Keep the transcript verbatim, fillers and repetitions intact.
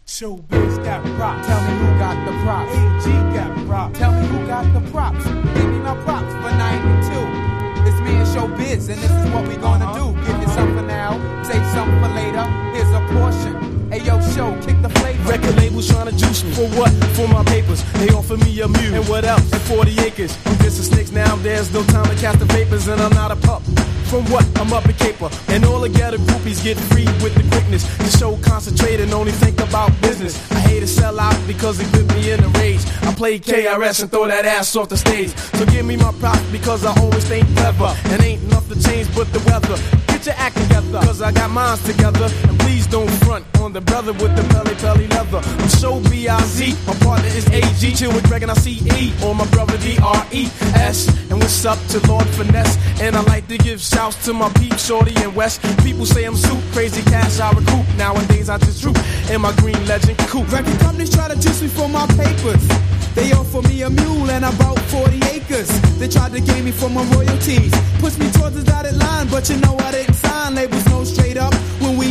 Showbiz got props. Tell me who got the props. A G got props. Tell me who got the props. Give me my props for ninety-two. It's me and Showbiz, and this is what we gonna Uh-huh. do. Give you something for now, save something for later. Here's a portion. Hey yo, show, kick the flavor. Record labels trying to juice me. For what? For my papers. They offer me a mule. And what else? And forty acres. I'm just a snakes now. There's no time to cast the vapors, and I'm not a pup. From what? I'm up in caper. And all the ghetto groupies get free with the quickness. The show concentrate and only think about business. I hate to sell out because it put me in a rage. I play K R S and throw that ass off the stage. So give me my props because I always think clever. And ain't nothing changed but the weather. Get your act together, cause I got mines together. And please don't front on the brother with the belly belly leather. I'm Show B I Z, my partner is A G. Chill with Greg and I C E, or my brother D R E S. And what's up to Lord Finesse? And I like to give shouts to my peep, Shorty and West. People say I'm soup, crazy cash I recruit. Nowadays I just troop in my green legend coupe. Record companies try to juice me for my papers. They offer me a mule and about forty acres. They tried to gain me for my royalties. Push me towards the dotted line, but you know I didn't sign. Labels know straight up,